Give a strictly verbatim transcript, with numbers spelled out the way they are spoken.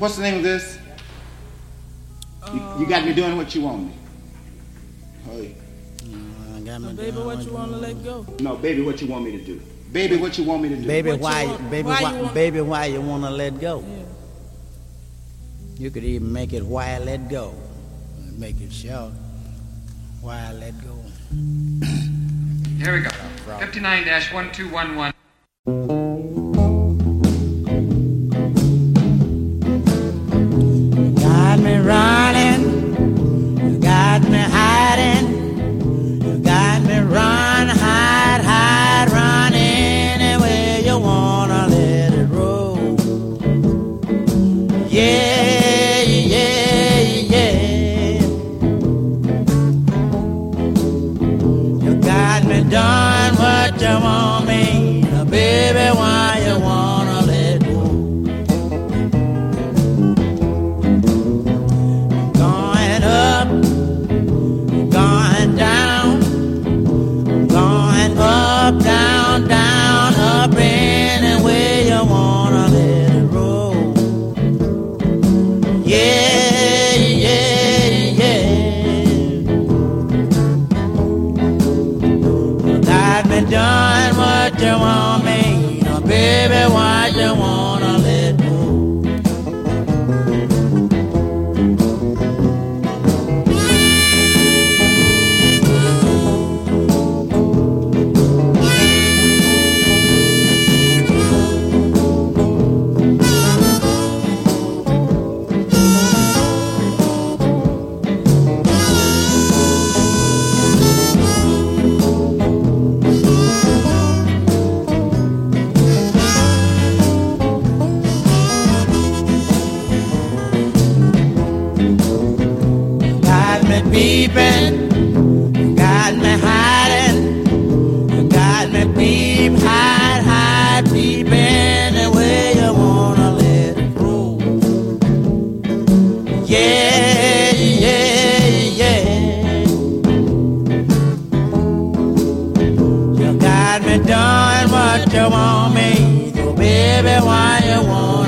What's the name of this? You, you got me doing what you want me. Hey. Uh, got me Uh, baby, what you want to let go? No, baby, what you want me to do? Baby, what you want me to do? Baby, What you why, want- baby, why why, you want- baby, why you wanna let go? Yeah. You could even make it why I let go. Make it short. Why I let go. Here we go. fifty-nine dash one two one one. Got me running, you got me hiding, you got me run, hide, hide, run anywhere you wanna let it roll. Yeah, yeah, yeah. You got me done what you want me, now, baby, why you wanna let go? Going up, going down, going up, down, down, up, anywhere you wanna let it roll. Yeah, yeah, yeah. You got me done what you want me, now, baby, why you wanna let go? Got me peeping, you got me hiding, you got me peep, hide, hide, peep anywhere you wanna let it go. Yeah, yeah, yeah. You got me doing what you want me, so baby, why you want